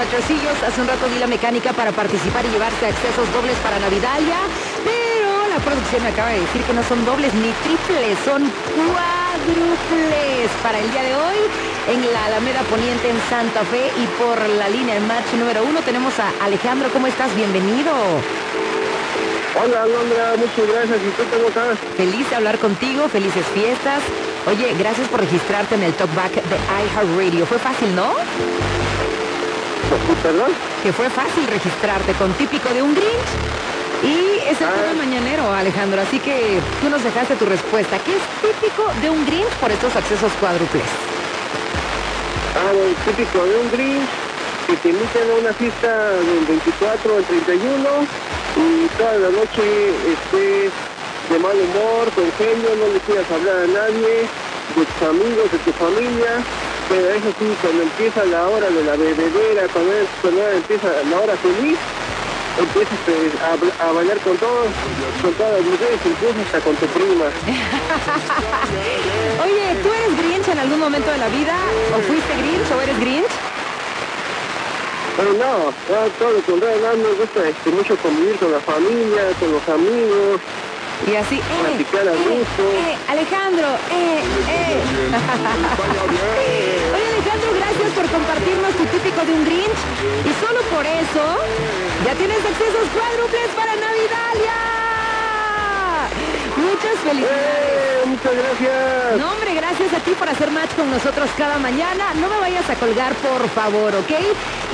Potresillos. Hace un rato di la mecánica para participar y llevarse accesos dobles para Navidalia, pero la producción me acaba de decir que no son dobles ni triples, son cuádruples para el día de hoy en la Alameda Poniente en Santa Fe. Y por la línea de match número 1 tenemos a Alejandro. ¿Cómo estás? Bienvenido. Hola, Alondra, muchas gracias. ¿Y tú cómo estás? Feliz de hablar contigo, felices fiestas. Oye, gracias por registrarte en el Talkback de iHeartRadio. Fue fácil, ¿no? ¿Perdón? Que fue fácil registrarte con Típico de un Grinch. Y es el tema mañanero, Alejandro. Así que tú nos dejaste tu respuesta. ¿Qué es típico de un Grinch por estos accesos cuádruples? Bueno, típico de un Grinch, que te invitan a una fiesta del 24 al 31 y toda la noche estés de mal humor, con genio, no le quieras hablar a nadie, de tus amigos, de tu familia, pero eso sí, cuando empieza la hora de la bebedera, cuando empieza la hora feliz, empiezas a bailar con todas las mujeres, incluso hasta con tu prima. Oye, ¿tú eres Grinch en algún momento de la vida? ¿O fuiste Grinch o eres Grinch? Pero no, todo lo contrario, no me gusta mucho convivir con la familia, con los amigos. Y así, platicar a gusto. Alejandro, Oye, Alejandro, gracias por compartirnos tu típico de un Grinch. Y solo por eso, ya tienes accesos cuádruples para Navidalia. Muchas felicidades. Muchas gracias. No, hombre, gracias a ti por hacer match con nosotros cada mañana. No me vayas a colgar, por favor, ¿ok?